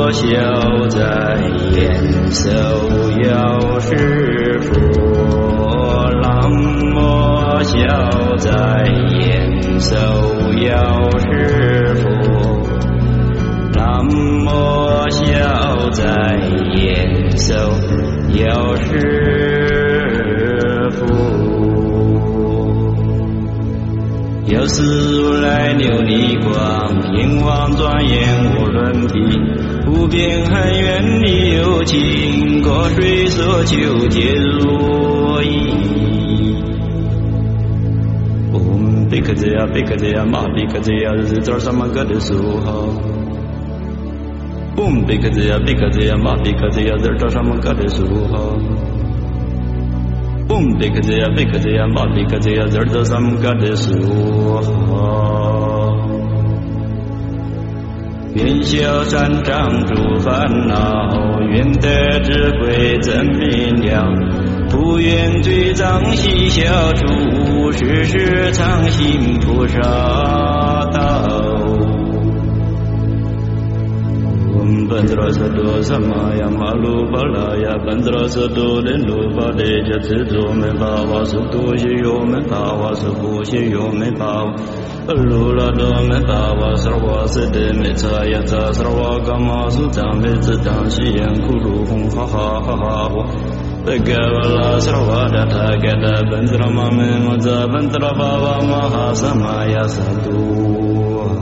消灾延寿药师佛，南无消灾延寿药师佛，南无消灾延寿药师佛。药师如来琉璃光，眼望庄严无伦比，无边海远离有情，各随所求皆如意。比克这呀比克这呀玛比克这呀日子什么个的苏哈。比克这呀比克这呀玛比克这呀日子什么个的苏哈。比克这呀比克这呀玛比克这呀日子什么个的苏哈。愿消三障诸烦恼，愿得智慧真明了，不愿罪障悉消除，时时常行菩萨道。班德拉萨多萨玛呀玛鲁巴拉呀班德拉萨多的鲁巴的加自多没巴瓦苏多西哟没巴瓦苏不西哟没巴瓦鲁拉多没巴瓦萨瓦斯的没查呀查萨瓦嘎玛苏藏没自当西言库鲁红哈哈哈哈哈。Bhagavata Sarvada Gada Bandra Mame Maza Bandra Baba Mahasamaya Sadhu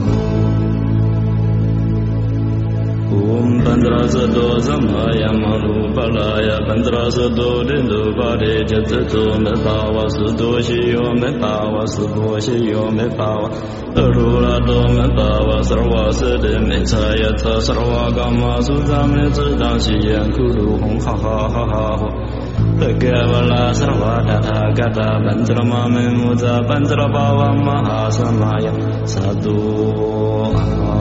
Bandra Sado Samaya Malu Balaya Bandra Sado Dindu Bade Jatsu Me Bawa Sudo Shiyo Me Bawa Subo Shiyo Me Bawa Rula Do Me Bawa Sarva Sede Me Chayata Sarva Gama Suzame Zidang Shiyan Kuru Hong Ha Ha Ha Ha Bhagavata Sarvada Gata Bandra Mame Muza Bandra Bava Mahasamaya Sadhu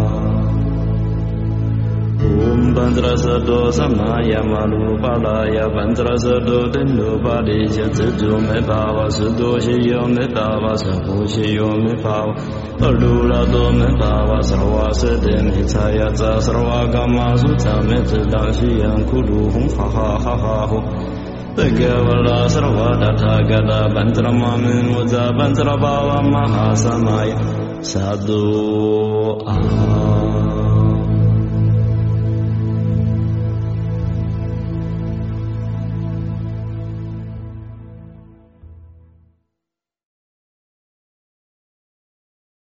Bandra Sado Samaya Malu Balaya Bandra Sado Dindu Badi Jatsu Me Bava Sudo Shiyo Me Bava Sabu Shiyo Me Bava Lula Do Me Bava Sarva Sede Me Chayata Sarva Gama Sutta Me Zidang Shiyan Kuru Hong Ha Ha Ha Ha Ho Bhagavata Sarvada Gada Bandra Mame Muza Bandra Bava Mahasamaya Sadhu